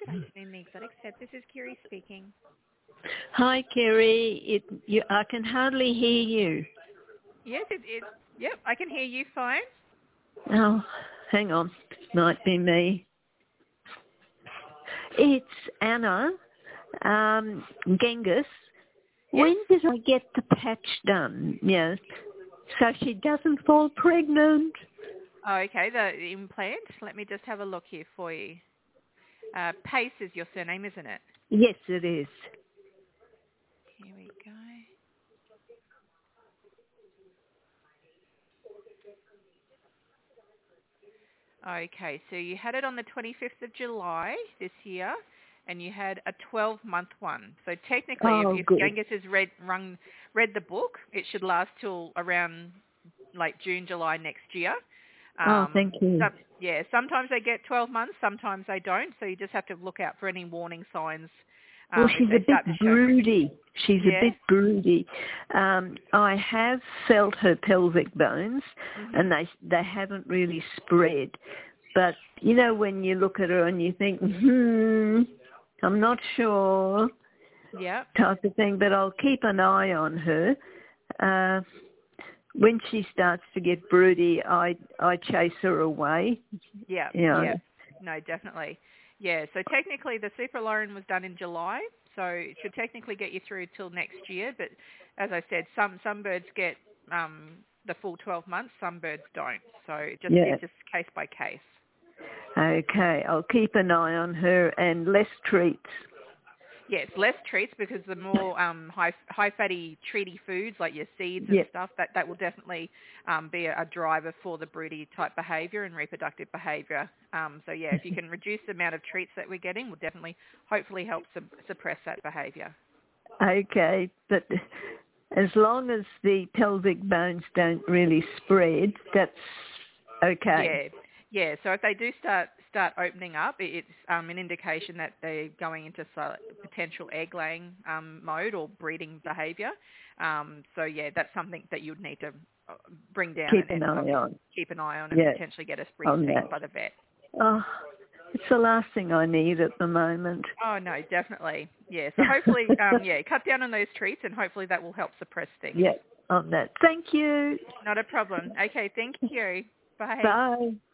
Good afternoon, the Exotic Set. This is Kiri speaking. Hi, Kerry. I can hardly hear you. Yes, yep, I can hear you fine. Oh, hang on. Might be me. It's Anna, Genghis. Yes. When did I get the patch done? Yeah, so she doesn't fall pregnant. Oh, okay, the implant. Let me just have a look here for you. Pace is your surname, isn't it? Yes, it is. Here we go. Okay, so you had it on the 25th of July this year, and you had a 12-month one. So technically, if Good. Genghis has read the book, it should last till around like June, July next year. Thank you. Sometimes they get 12 months, sometimes they don't. So you just have to look out for any warning signs. Well, she's a bit show. broody. She's Yeah? a bit broody. I have felt her pelvic bones, and they haven't really spread. But, you know, when you look at her and you think, I'm not sure, type of thing, but I'll keep an eye on her. When she starts to get broody, I chase her away. Yeah, You know. yeah. No, definitely. Yeah, so technically the Supralorin was done in July, so it should technically get you through till next year. But as I said, some birds get the full 12 months, some birds don't. So it's just case by case. Okay, I'll keep an eye on her and less treats. Yes, less treats because the more high fatty treaty foods like your seeds and stuff, that will definitely be a driver for the broody type behaviour and reproductive behaviour. If you can reduce the amount of treats that we're getting, will definitely hopefully help suppress that behaviour. Okay, but as long as the pelvic bones don't really spread, that's okay. Yeah. So if they do start opening up, it's an indication that they're going into potential egg-laying mode or breeding behaviour. That's something that you'd need to bring down Keep an eye on and potentially get us re-seen by the vet. Oh, it's the last thing I need at the moment. Oh, no, definitely. Yeah, so hopefully, cut down on those treats and hopefully that will help suppress things. Yeah, on that. Thank you. Not a problem. Okay, thank you. Bye. Bye.